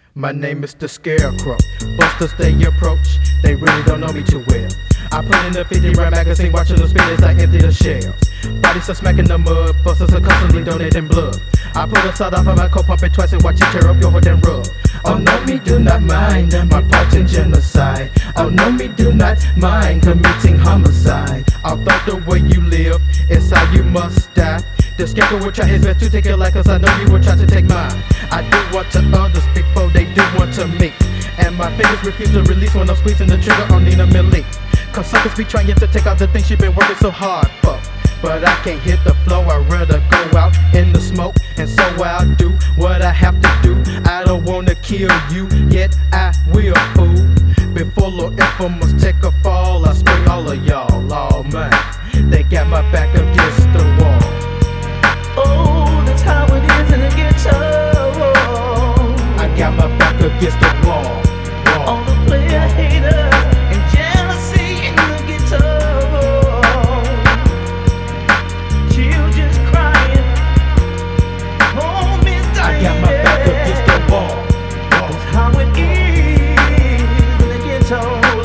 My name is the Scarecrow. Busters they approach, they really don't know me too well. I put in the 50 round magazine, watching them spin as I empty the shells. Bodies are smacking the mud, busters are constantly donating blood. I pull the side off of my coat, pump it twice and watch it tear up your hood and rub. Oh no, me do not mind my part in genocide. Oh no, me do not mind committing homicide. Although the way you live is how you must die. The scarecrow will try his best to take your life, cause I know you will try to take mine. I do what to others before they do what to me. And my fingers refuse to release when I'm squeezing the trigger on Nina Millie. Cause suckers be trying to take out the things you've been working so hard for. But I can't hit the flow, I'd rather go out in the smoke. And so I'll do what I have to do. I don't wanna kill you, yet I will, fool. Before Lord Infamous take a fall, I spring all of y'all, oh man. They got my back against the wall. Oh, that's how it is in the ghetto. I got my back against the wall. All the player haters and jealousy in the ghetto. Children's crying, home is dying. I got my back against the wall. That's how it is in the ghetto.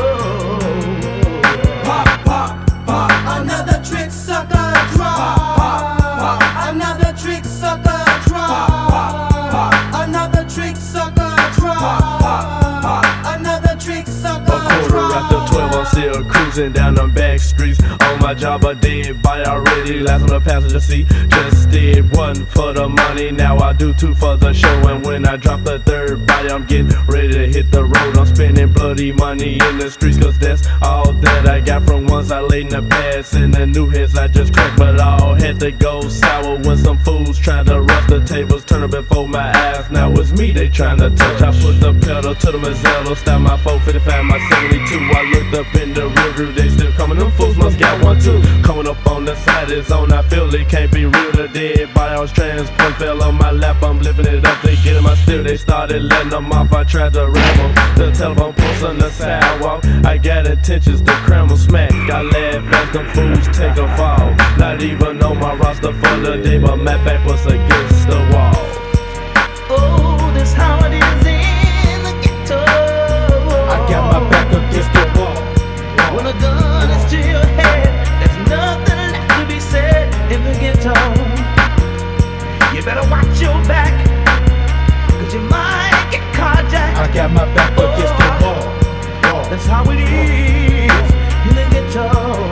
Pop, pop, pop, another trick sucker drop. Another trick sucker drop. Another trick sucker drop. Another trick sucker A quarter after 12, I'm still cruising down them back streets. On my job, a dead body already, last on the passenger seat. Just did one for the money, now I do two for the show. And when I drop the third body, I'm getting ready to hit the road. I'm spending bloody money in the streets, cause that's all that I got from ones I laid in the past. And the new hits I just cracked, but all had to go sour when some fools tried to rush the tables, turning before my eyes. Now it's me they trying to touch. I put the pedal to the Mazzello, style my 455, my 72. I looked up in the rearview, they still coming. Them fools must got one too. Coming up on the side is on, I feel it can't be real. The dead body on strands, punch fell on my lap. I'm lifting it up, they get in my still. They started letting them off, I tried to ram them. The telephone post on the sidewalk, I got intentions to cram them smack. I laugh as them fools take a fall. Not even on my roster for the day, but my back was against the wall. Oh, that's how it is in the ghetto. I got my back against the wall. When a gun is to your head, there's nothing left to be said in the ghetto. You better watch your back, cause you might get carjacked. I got my back against the wall. That's how it is in the ghetto.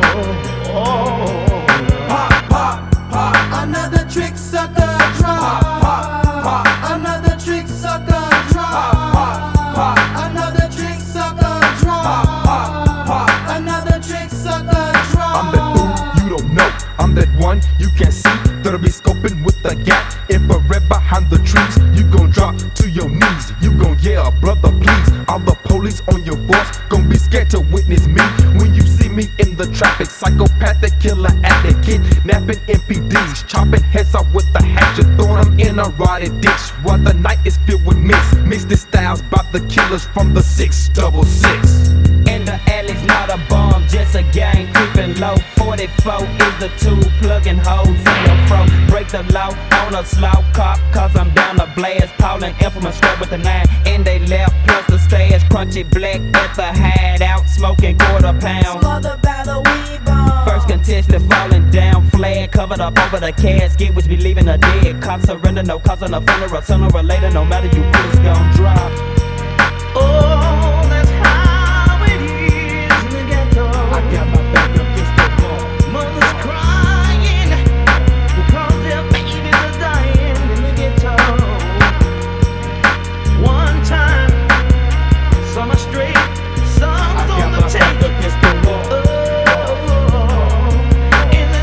Pop, pop, pop, another trick sucker drop. Another trick sucker drop. Another trick sucker drop. Another trick sucker drop. I'm that fool you don't know. I'm that one you can't see. That'll be scoping with the gap. Infrared behind the trees. You gon' drop to your knees. You gon' yell, brother, please. All the police on your voice gon' be scared to witness me. When you see me in the traffic, psychopathic killer addict, kidnapping MPDs, chopping heads off with the hatchet, throwing them in a rotted ditch while the night is filled with mist. Mixed styles by the killers from the 666. In the alley's not a bomb, just a gang creeping low. 44 is the tool, plugging holes in your throat. Break the law on a slow cop, cause I'm down to blast. Paulin' Infamous straight with the 9 in they left, plus the stash. Crunchy black at the hideout, smoking quarter pound. Smothered by the weed bomb. First contestant falling down, flag covered up over the casket, which be leaving a dead cop. Surrender, no cause on a funeral, sooner or later, no matter you who's gon' drop. Oh, that's how it is in the ghetto. I got my back against the wall. Mothers crying because their babies are dying in the ghetto. One time, summer straight, I songs got on my the back table. against the wall. In the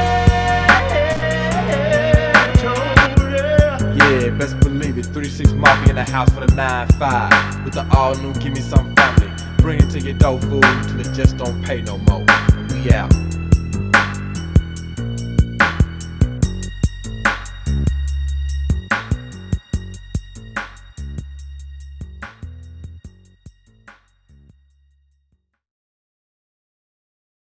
ghetto, Yeah, best believe it. 36 Mafia in the house for the 9-5. With the all new Give Me Some Family. Bring it to your dough, fool, till it just don't pay no more. We out.